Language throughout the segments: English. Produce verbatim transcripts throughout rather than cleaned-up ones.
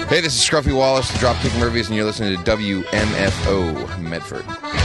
Hey, this is Scruffy Wallace, Dropkick Murphys, and you're listening to W M F O Medford.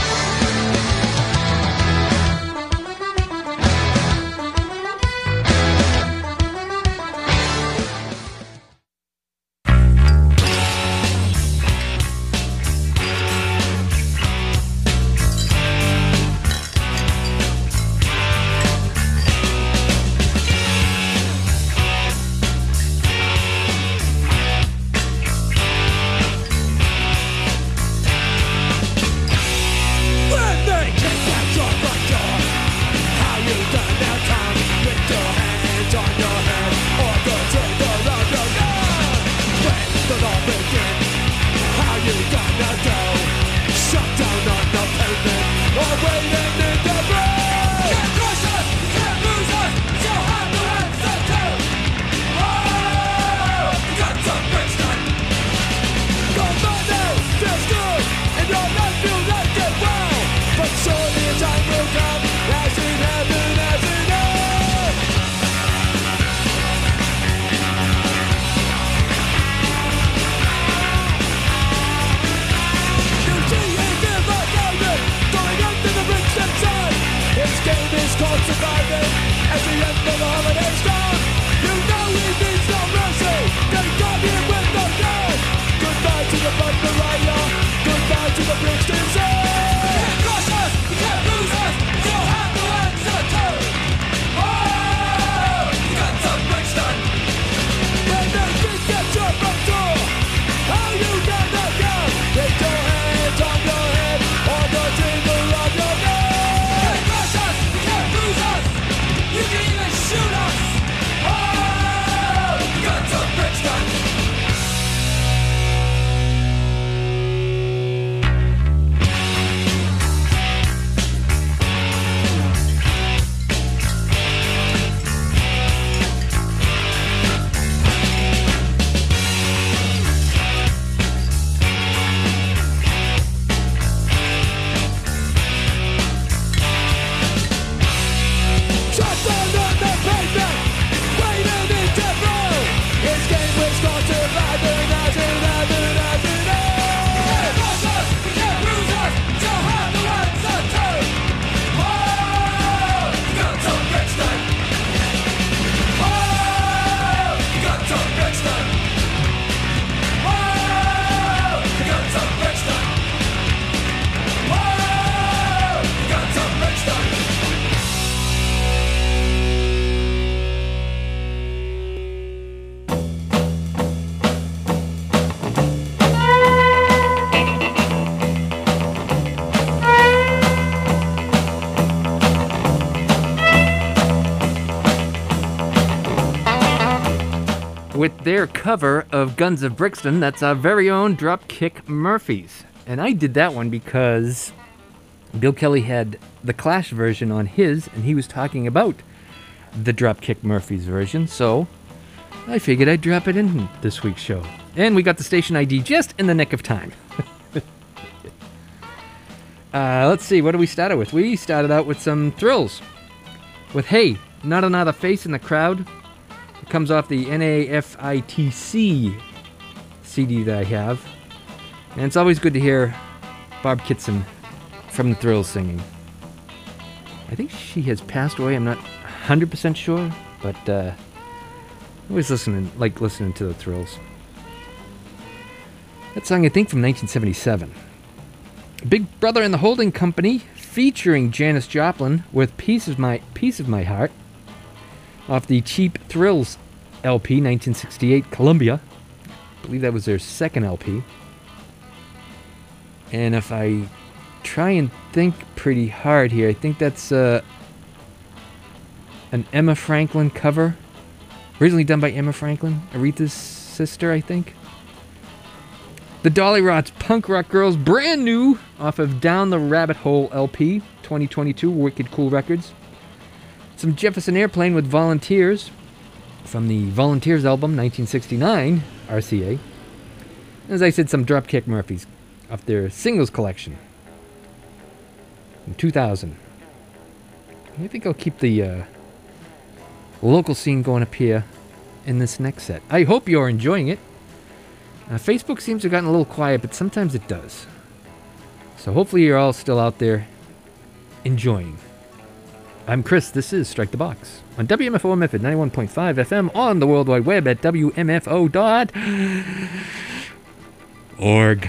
With their cover of Guns of Brixton, that's our very own Dropkick Murphys. And I did that one because Bill Kelly had the Clash version on his, and he was talking about the Dropkick Murphys version, so I figured I'd drop it in this week's show. And we got the station I D just in the nick of time. uh, let's see, what do we start with? We started out with some Thrills. With Hey, Not Another Face in the Crowd. It comes off the N A F I T C C D that I have. And it's always good to hear Barb Kitson from the Thrills singing. I think she has passed away, I'm not one hundred percent sure, but uh, I always listening, like listening to the Thrills. That song, I think, from nineteen seventy-seven. Big Brother and the Holding Company, featuring Janis Joplin with Piece of My, Piece of My Heart, off the Cheap Thrills L P, nineteen sixty-eight, Columbia. I believe that was their second L P. And if I try and think pretty hard here, I think that's uh, an Emma Franklin cover. Originally done by Emma Franklin, Aretha's sister, I think. The Dolly Rots Punk Rock Girls, brand new, off of Down the Rabbit Hole L P, twenty twenty-two, Wicked Cool Records. Some Jefferson Airplane with Volunteers, from the Volunteers album, nineteen sixty-nine, R C A. As I said, some Dropkick Murphys, off their singles collection, in two thousand. I think I'll keep the uh, local scene going up here in this next set. I hope you're enjoying it. Uh, Facebook seems to have gotten a little quiet, but sometimes it does. So hopefully you're all still out there enjoying. I'm Chris. This is Strike the Box on W M F O Method ninety-one point five F M on the World Wide Web at W M F O dot org.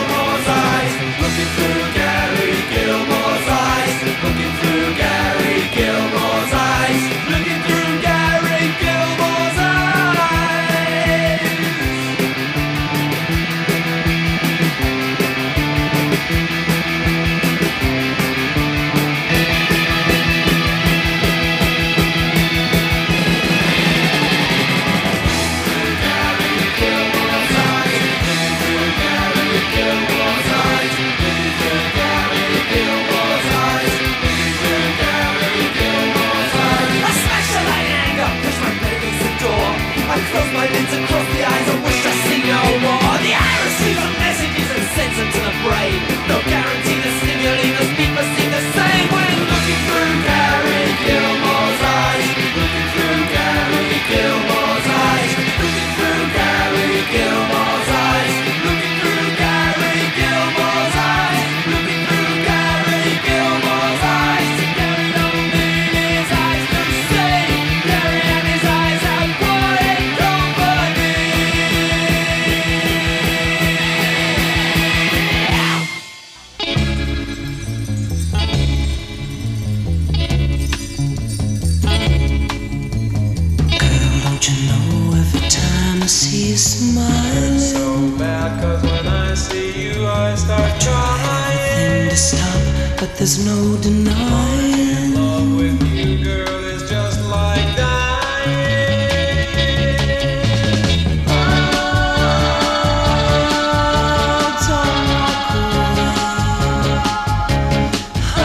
Looking through Gary Gilmore's eyes, looking through Gary smile. It's so bad, cause when I see you I start trying everything to stop, but there's no denying. In love with you, girl, is just like dying. Oh, don't walk away. Oh,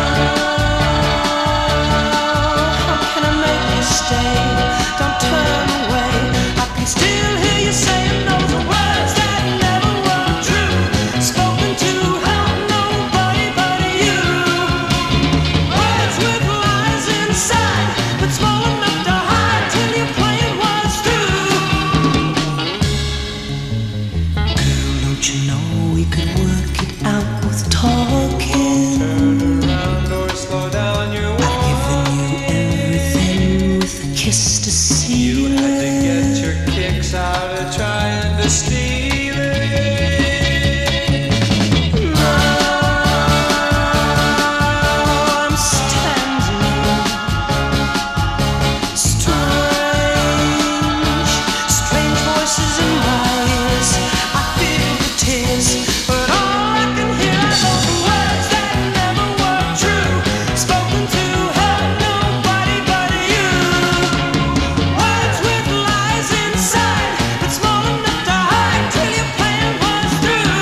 how can I make you stay? Don't turn away. I can still hear you saying those words that never were true, spoken to help nobody but you. Words with lies inside, but small enough to hide till your plan was through. Girl, don't you know we could work it out with talking? Turn around or slow down your walk. I've given you everything with a kiss to seal. You had to get your kicks out of trying to steal it. Now I'm standing strange, strange voices in my ears. I feel the tears, but all I can hear are those words that never were true, spoken to help nobody but you. Words with lies inside, but small enough to hide till your plan was through.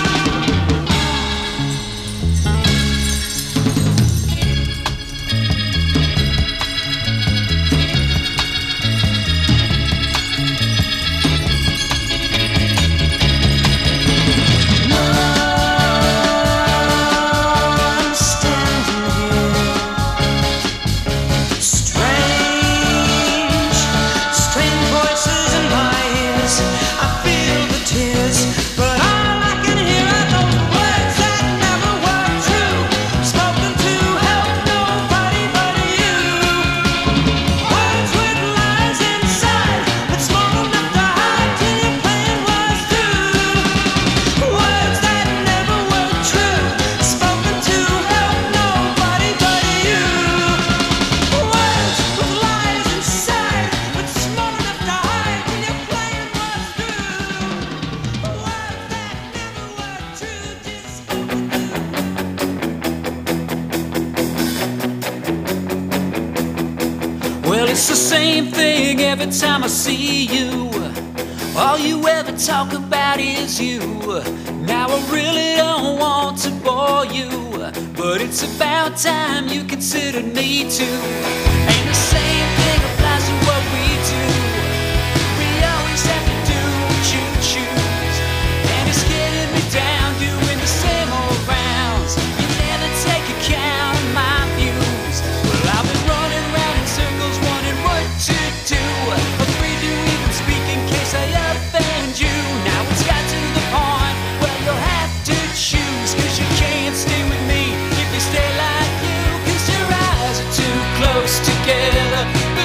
I'm standing here, strange, strange voices in my ears. I feel the tears, but all I can hear are those words that never were true, spoken to help nobody but you. Words with lies inside, but small enough to hide till your plan was through. Words that never were true, spoken to help nobody but you. Words with lies inside, but small enough to hide till your plan was through. Words that never were true, just spoken to. Well, it's the same thing every time I see you. All you ever talk about is you. Now I really don't want to bore you, but it's about time you considered me too. And the same thing applies to what we do. We always have to do what you choose, and it's getting me down doing the same old rounds. You never take account of my views. Well, I've been running round in circles wondering what to do, afraid to even speak in case I offend you. Now it's got to the point where you'll have to choose, cause you can't stay with me if you stay like you, cause your eyes are too close together.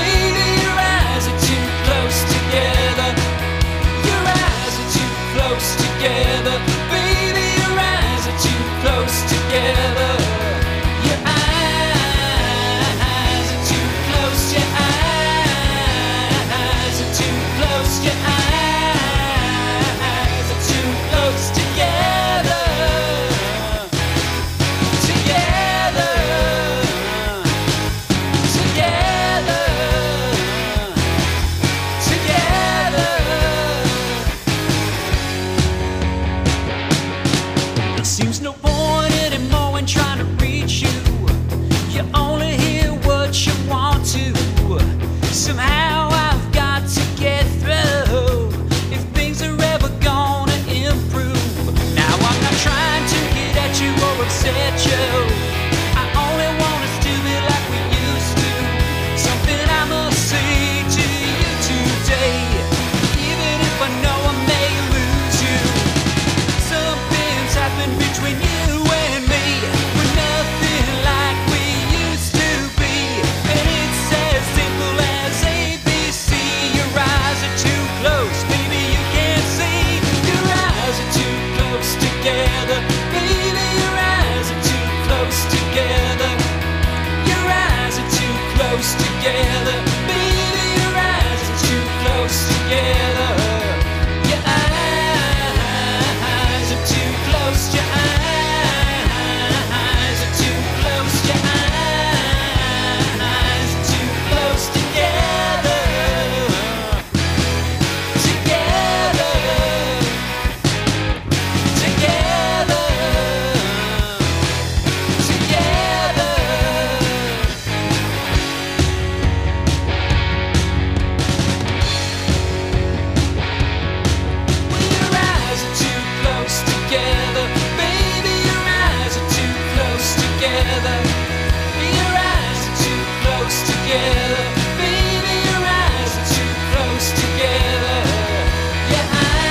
together. Your eyes are too close together. Baby, your eyes are too close together. Your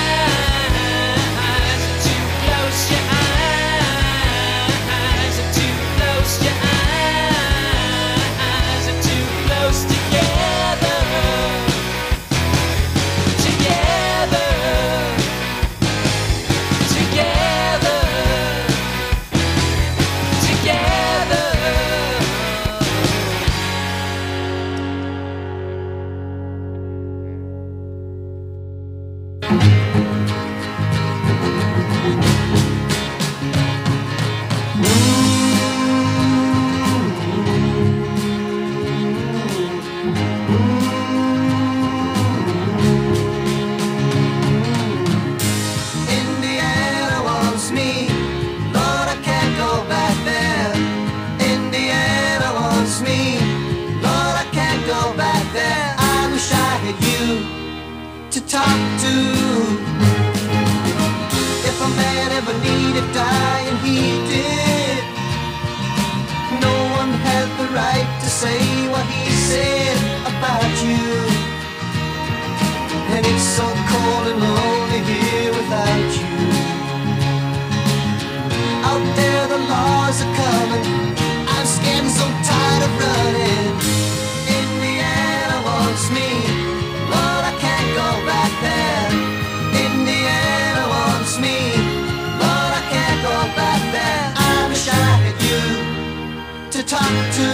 eyes are too close. Your eyes are too close. Your eyes are too close together. Together. Together. Together. Indiana wants me, Lord, I can't go back there. Indiana wants me, Lord, I can't go back there. I wish I had you to talk to. If a man ever needed dying, he did. No one had the right to say what he said about you. And it's so cold and lonely here without you. Out there the laws are coming, I'm scared and so tired of running. Indiana wants me, Lord, I can't go back there. Indiana wants me, Lord, I can't go back there. I wish I had you to talk to.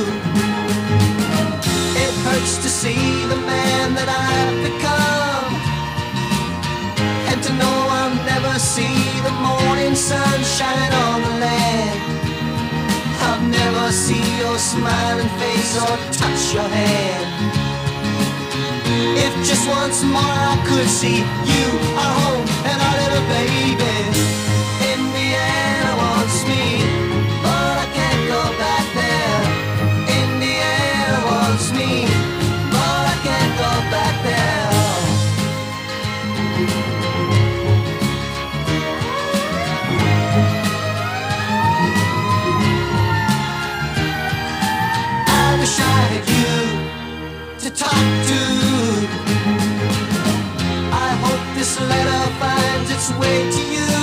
It hurts to see the man that I've become, and to know I'll never see the morning sun shine on the land. I'll never see your smiling face or touch your hand. If just once more I could see you, our home, and our little baby. Indiana wants me, but I can't go back there. Indiana wants me, but I can't go back there. I wish I had you to talk to. I hope this letter finds its way to you.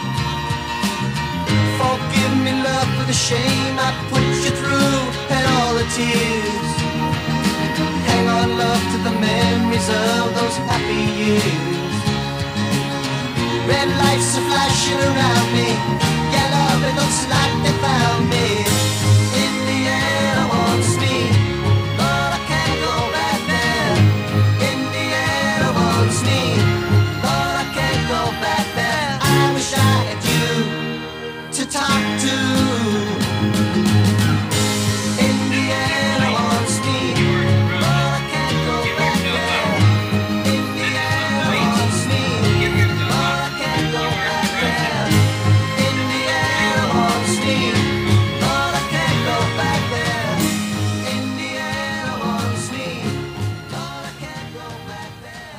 Forgive me, love, for the shame I put you through and all the tears. Hang on, love, to the memories of those happy years. Red lights are flashing around me. Yeah, love, it looks like they found me. Indiana wants me, but I can't go back there. Indiana wants me, but I can't go back there. I wish I had you to talk to. Indiana wants me, but I can't go back there. Indiana wants me, but I can't go back there. Indiana wants me, but I can't go back there. Indiana wants me, but I can't go back there.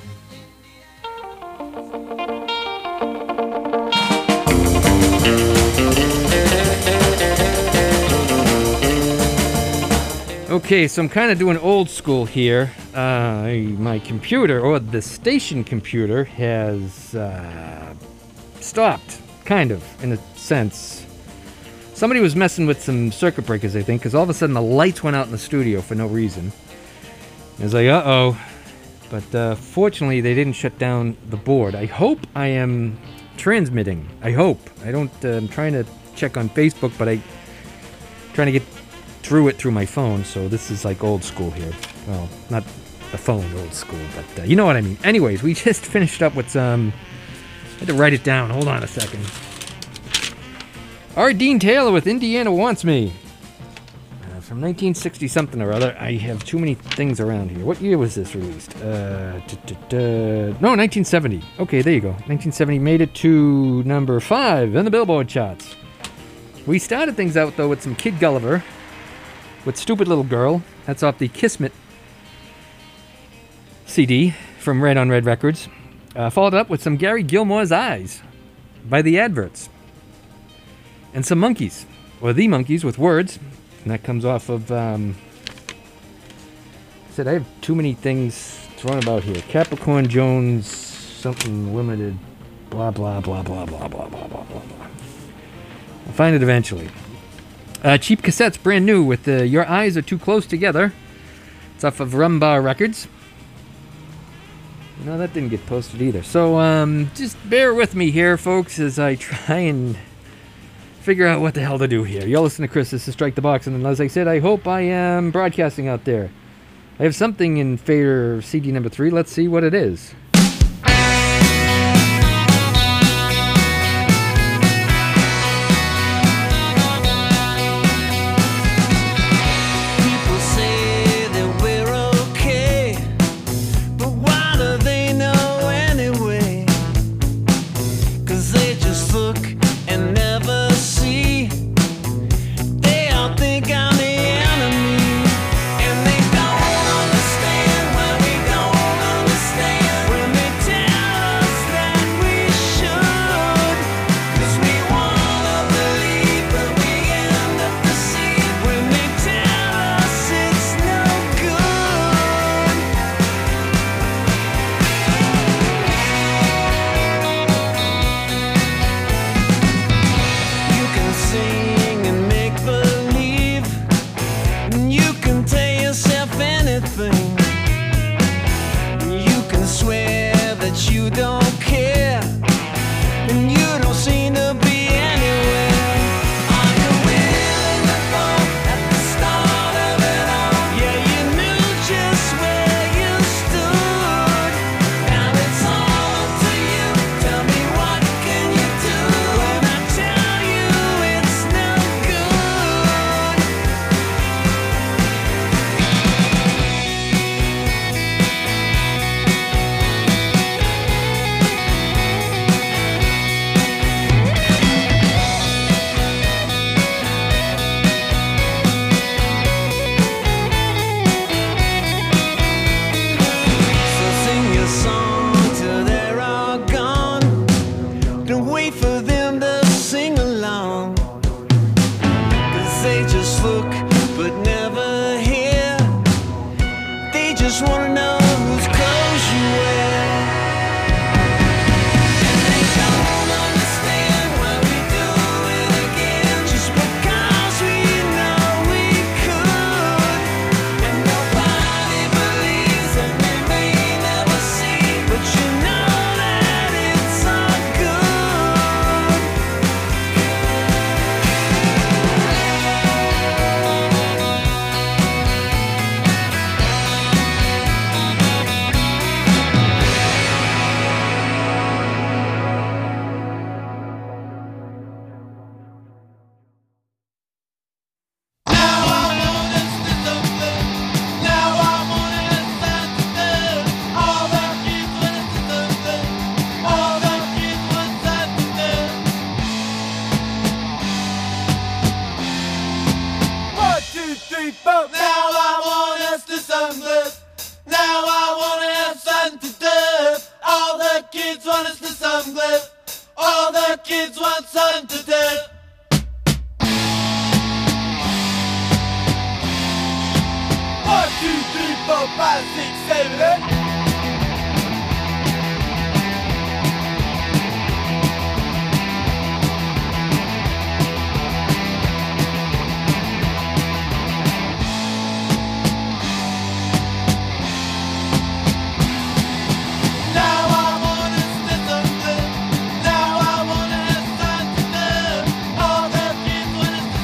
Okay, so I'm kind of doing old school here. Uh, my computer, or the station computer, has uh, stopped, kind of, in a sense. Somebody was messing with some circuit breakers, I think, because all of a sudden the lights went out in the studio for no reason. I was like, uh-oh. But uh, fortunately, they didn't shut down the board. I hope I am transmitting. I hope. I don't, uh, I'm trying to check on Facebook, but I'm trying to get through it through my phone, so this is like old school here. Well, not the phone old school, but uh, you know what I mean. Anyways, we just finished up with some... I had to write it down. Hold on a second. R. Dean Taylor with Indiana Wants Me. Uh, from nineteen sixty something or other. I have too many things around here. What year was this released? Uh, da, da, da. No, nineteen seventy. Okay, there you go. nineteen seventy made it to number five on the Billboard charts. We started things out, though, with some Kid Gulliver with Stupid Little Girl. That's off the Kismet C D from Red on Red Records. Uh, followed up with some Gary Gilmore's Eyes by The Adverts. And some Monkeys or The Monkees with Words, and that comes off of, um, I said I have too many things thrown about here. Capricorn Jones, something limited, blah, blah, blah, blah, blah, blah, blah, blah, blah. I'll find it eventually. Uh, Cheap Cassettes, brand new, with uh, Your Eyes Are Too Close Together. It's off of Rumbar Records. No, that didn't get posted either. So, um, just bear with me here, folks, as I try and figure out what the hell to do here. You'll listen to Chris. This is Strike the Box, and as I said, I hope I am broadcasting out there. I have something in Fader C D number three. Let's see what it is.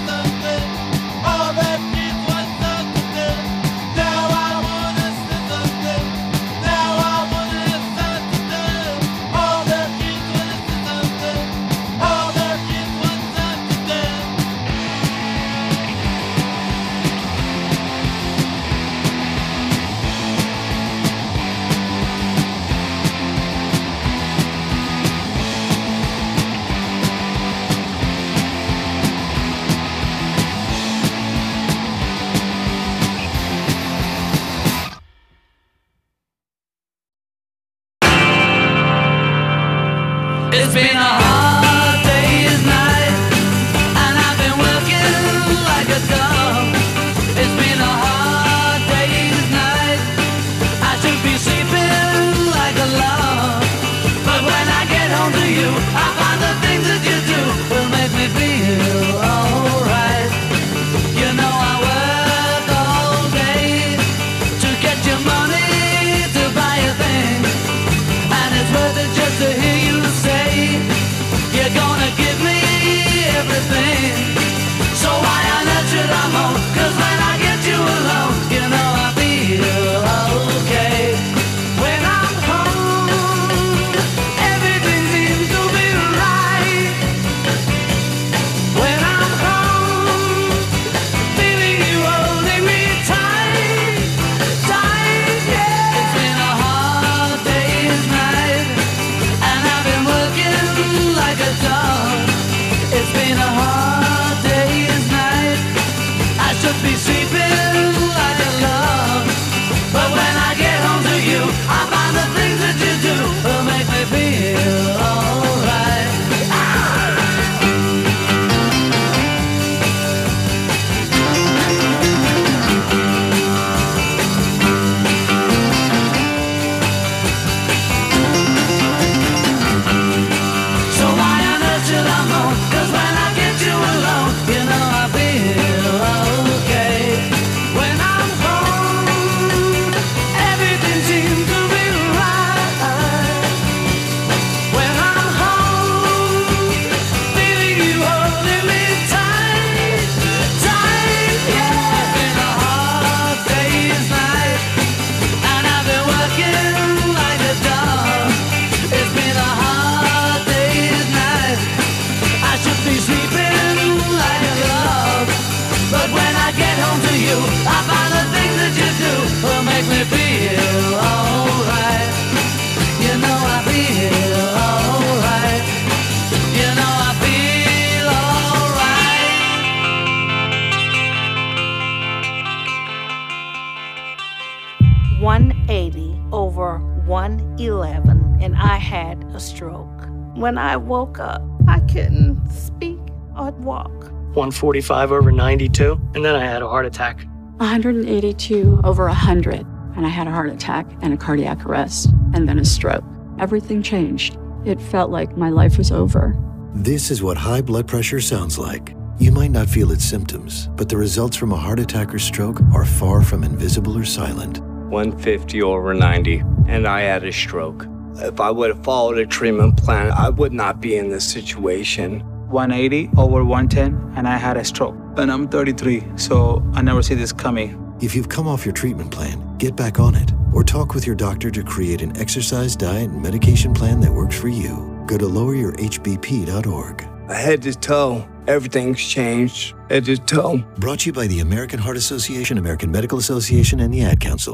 Now I wanna should be sleeping like a love, but when I get home to you, I find the things that you do will make me feel alright. So why on earth should I moan? 'Cause when I get you alone, you know I feel okay. When I'm home, everything seems to be right. When I'm home, feeling you holding me tight, tight, yeah. It's been a hard day's night, and I've been working like a dog. It's been a hard day's night. I should be sleeping like a love, but when I get home to you, I find the things that you do will make me feel alright. You know I feel alright. You know I feel alright. one eighty over one eleven, and I had a stroke. When I woke up, I couldn't speak or walk. one forty-five over ninety-two, and then I had a heart attack. one eighty-two over one hundred, and I had a heart attack and a cardiac arrest, and then a stroke. Everything changed. It felt like my life was over. This is what high blood pressure sounds like. You might not feel its symptoms, but the results from a heart attack or stroke are far from invisible or silent. one fifty over ninety, and I had a stroke. If I would have followed a treatment plan, I would not be in this situation. one eighty over one ten, and I had a stroke. And I'm thirty-three, so I never see this coming. If you've come off your treatment plan, get back on it or talk with your doctor to create an exercise, diet, and medication plan that works for you. Go to lower your h b p dot org. Head to toe, everything's changed. Head to toe. Brought to you by the American Heart Association, American Medical Association, and the Ad Council.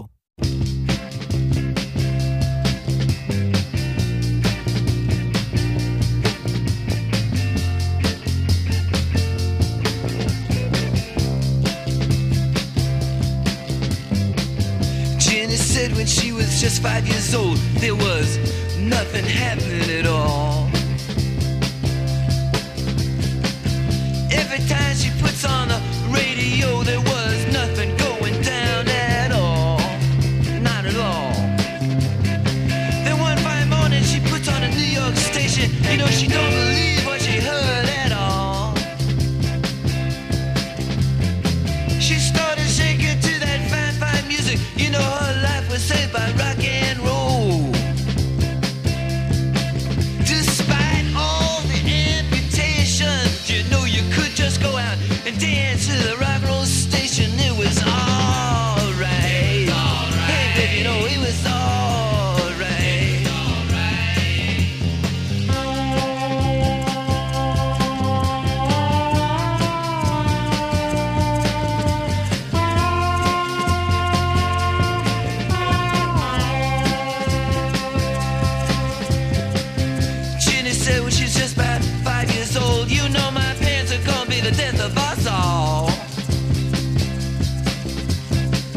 Jenny said when she was just five years old, there was nothing happening at all. Every time she puts on the radio, there was nothing going down at all. Not at all. Then one fine morning she puts on a New York station. You know, she don't believe what she heard at all. She started shaking to that fine, fine music. You know, her life was saved by rock and roll. Despite all the amputations, you know you could just go out and dance to the rock and roll station. It was alright. Hey, baby, you know it was alright. Jenny said when she's just about five years old, you know my parents are gonna be the death of us all.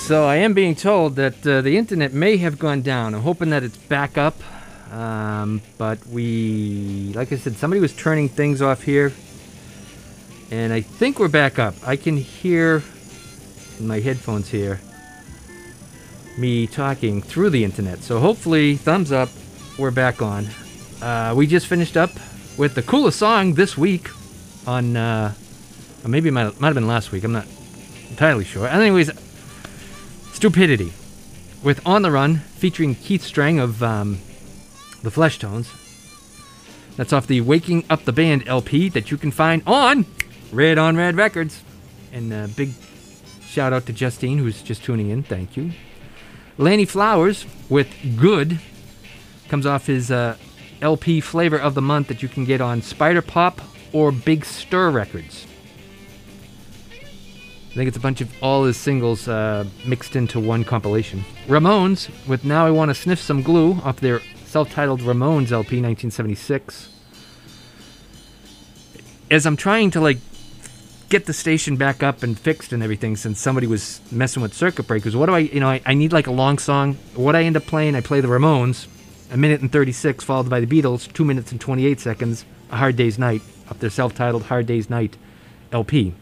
So I am being told that uh, the internet may have gone down. I'm hoping that it's back up. Um, but we, like I said, somebody was turning things off here. And I think we're back up. I can hear in my headphones here me talking through the internet. So hopefully, thumbs up, we're back on. Uh, we just finished up with the coolest song this week on, uh, or maybe it might, might have been last week. I'm not entirely sure. Anyways, Stupidity with On the Run featuring Keith Strang of um, the Fleshtones. That's off the Waking Up the Band L P that you can find on Red on Red Records. And a big shout out to Justine, who's just tuning in. Thank you. Lanny Flowers with Good comes off his uh, L P Flavor of the Month that you can get on Spider Pop or Big Stir Records. I think it's a bunch of all his singles uh, mixed into one compilation. Ramones with Now I Want to Sniff Some Glue off their self-titled Ramones L P nineteen seventy-six. As I'm trying to like get the station back up and fixed and everything, since somebody was messing with circuit breakers, what do I, you know, I, I need like a long song. What I end up playing, I play the Ramones, a minute and thirty-six, followed by the Beatles, two minutes and twenty-eight seconds, A Hard Day's Night, off their self-titled Hard Day's Night L P.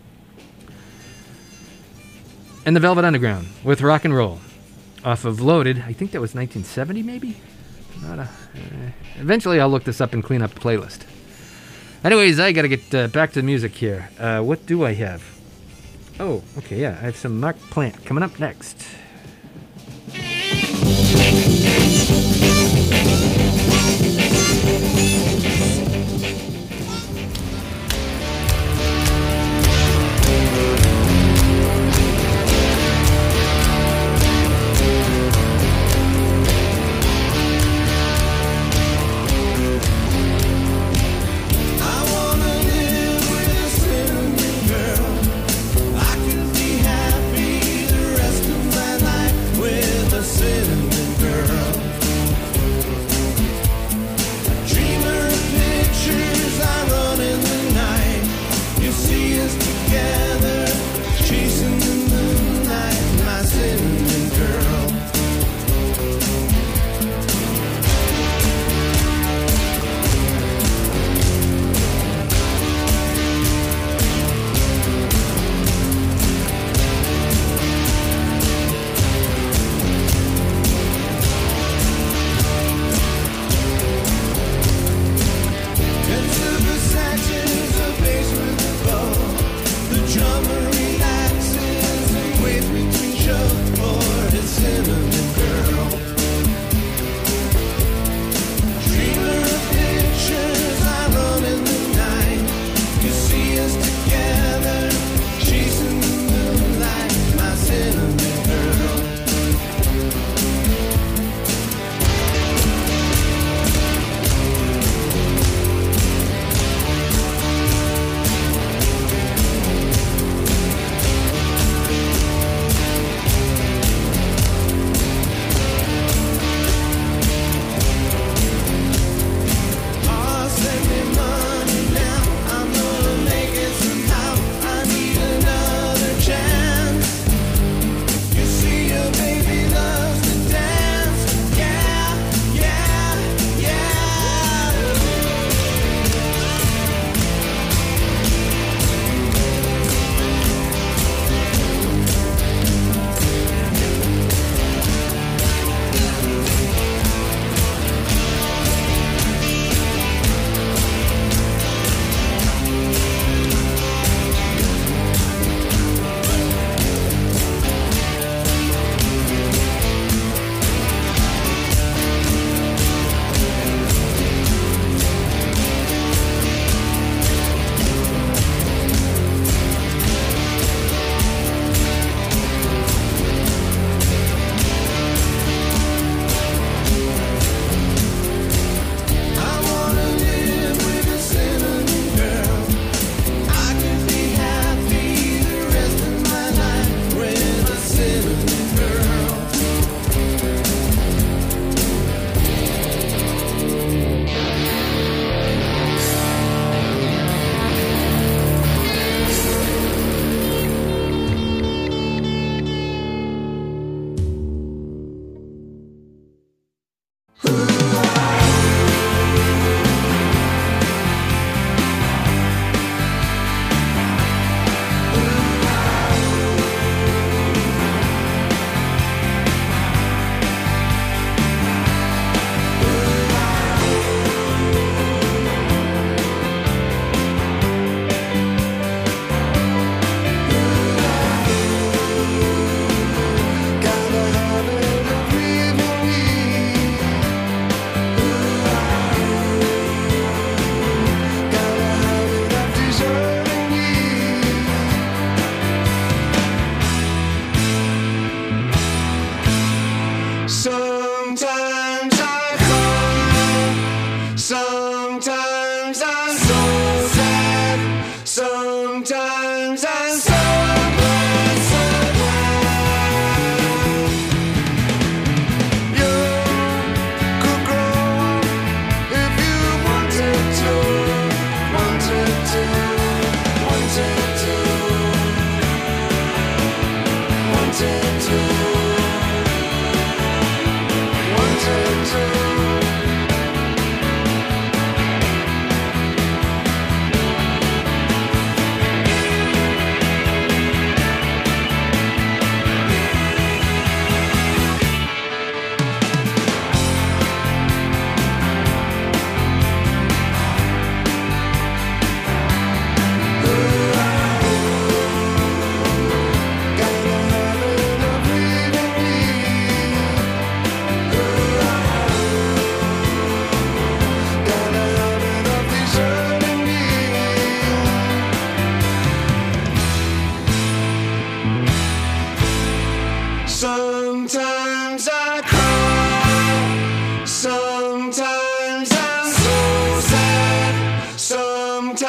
And the Velvet Underground with Rock and Roll off of Loaded. I think that was nineteen seventy, maybe? Not a, uh, eventually I'll look this up and clean up the playlist. Anyways, I gotta get uh, back to the music here. Uh, what do I have? Oh, okay, yeah. I have some Mark Plant coming up next. I can be happy the rest of my life.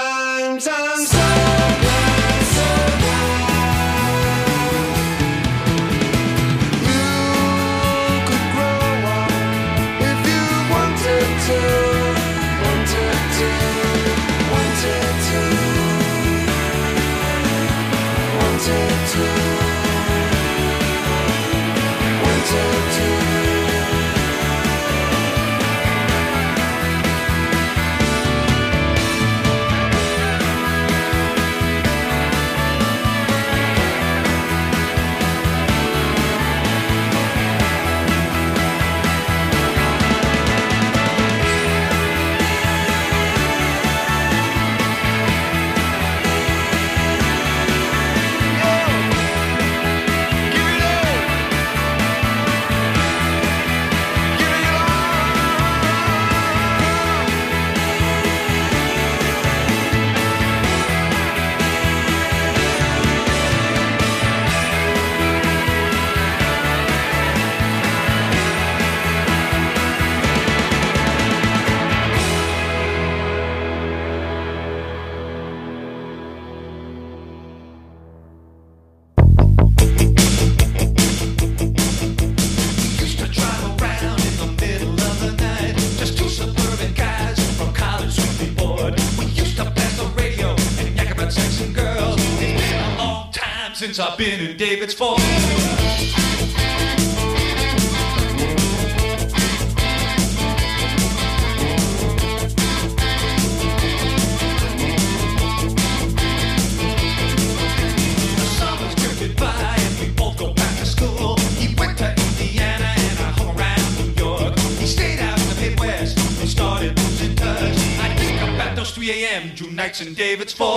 Sometimes I'm so glad, so glad you could grow up if you wanted to, wanted to, wanted to, wanted to, wanted to. Since I've been in David's Ford. three a.m. June nights in David's Ford.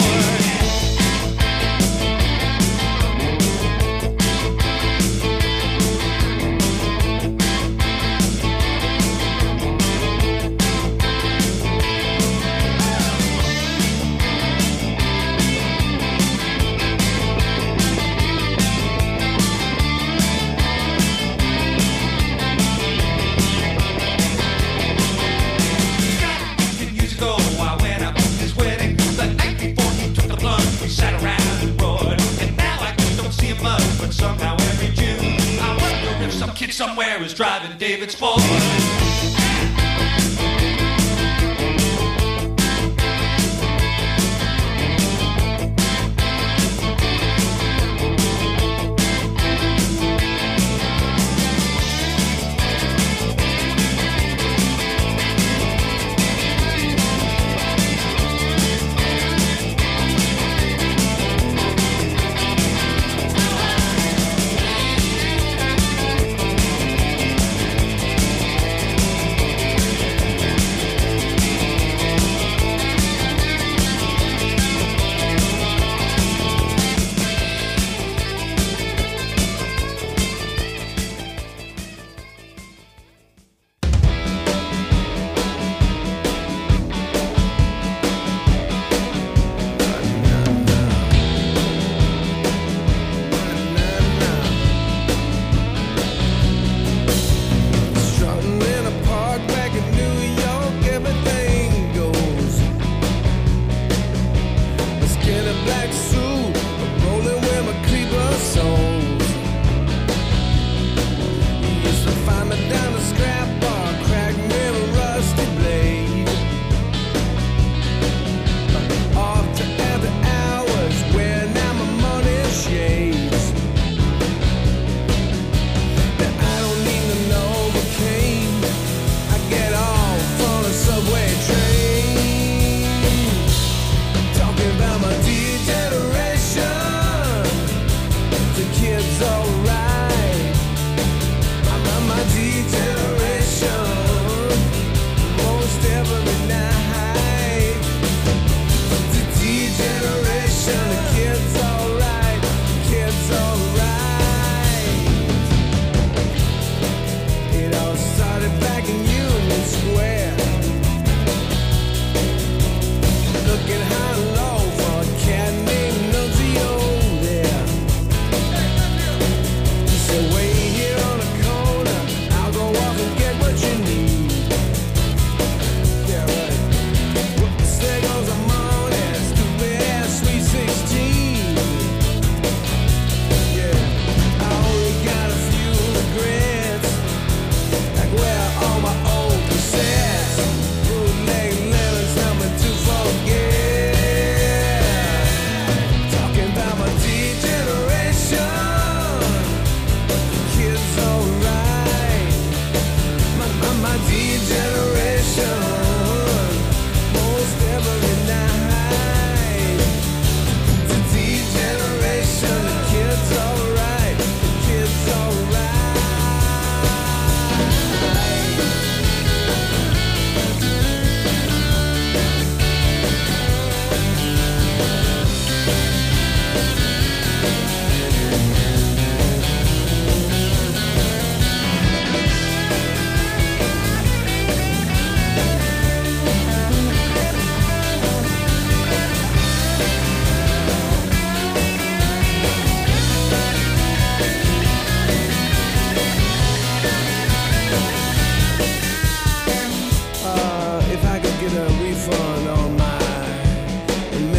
Somewhere is driving David's Ford.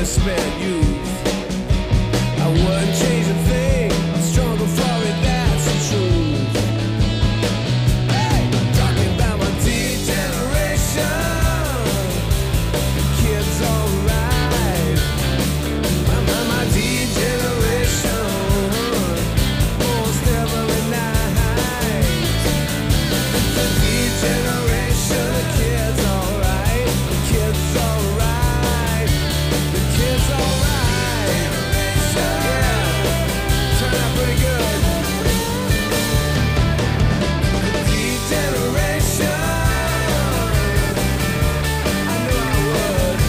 spent youth. I wouldn't change a thing. I'm stronger for it, that's the truth. Hey, I'm talking about my D-generation. The kids alright. My, my, my D-generation. Most every night. The, the D-generation. The kids alright. The kids alright. The kids alright. Yeah. Turn out pretty good. The D-generation. I knew I would.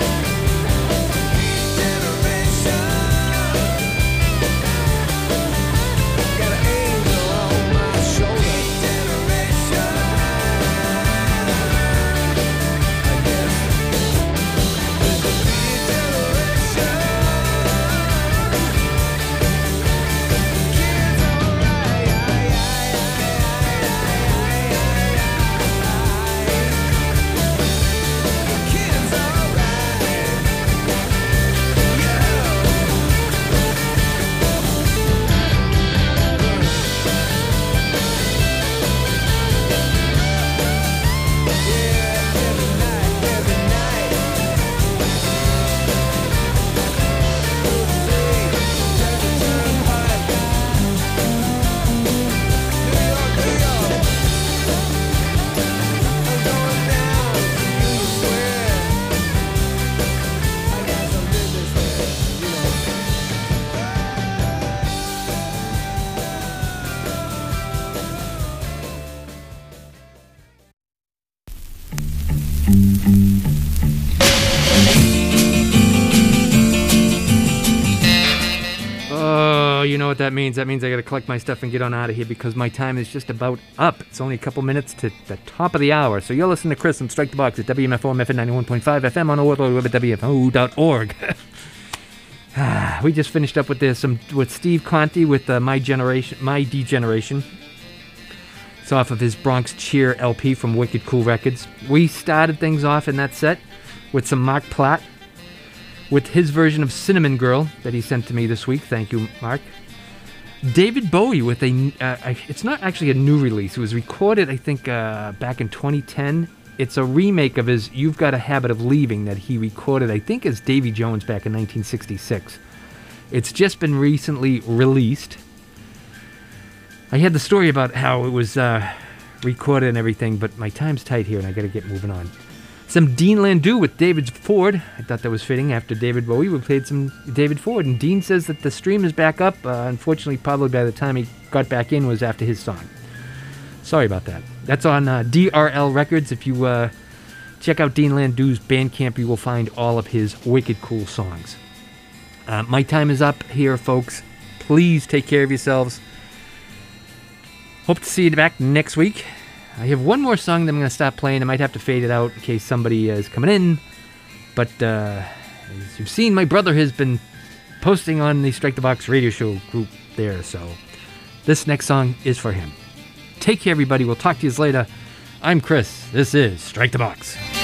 D-generation. Got an angel on my shoulder. D-generation. I guess. The D-generation. Kids alright. Kids alright. Oh, you know what that means. That means I gotta collect my stuff and get on out of here because my time is just about up. It's only a couple minutes to the top of the hour. So you're listening to Chris from Strike the Box at W M F O M F M ninety-one point five F M on the World Wide Web at W F O dot org. Ah, we just finished up with this some with Steve Conte with uh, My Generation, My Degeneration. It's off of his Bronx Cheer L P from Wicked Cool Records. We started things off in that set with some Mark Platt with his version of Cinnamon Girl that he sent to me this week. Thank you, Mark. David Bowie with a, uh, a it's not actually a new release. It was recorded, I think, uh, back in twenty ten. It's a remake of his You've Got a Habit of Leaving that he recorded, I think, as Davy Jones back in nineteen sixty-six. It's just been recently released. I had the story about how it was uh, recorded and everything, but my time's tight here and I gotta get moving on. Some Dean Landau with David Ford. I thought that was fitting. After David Bowie, we played some David Ford. And Dean says that the stream is back up. Uh, unfortunately, probably by the time he got back in was after his song. Sorry about that. That's on uh, D R L Records. If you uh, check out Dean Landau's Bandcamp, you will find all of his wicked cool songs. Uh, my time is up here, folks. Please take care of yourselves. Hope to see you back next week. I have one more song that I'm going to stop playing. I might have to fade it out in case somebody is coming in. But uh, as you've seen, my brother has been posting on the Strike the Box radio show group there. So this next song is for him. Take care, everybody. We'll talk to you later. I'm Chris. This is Strike the Box.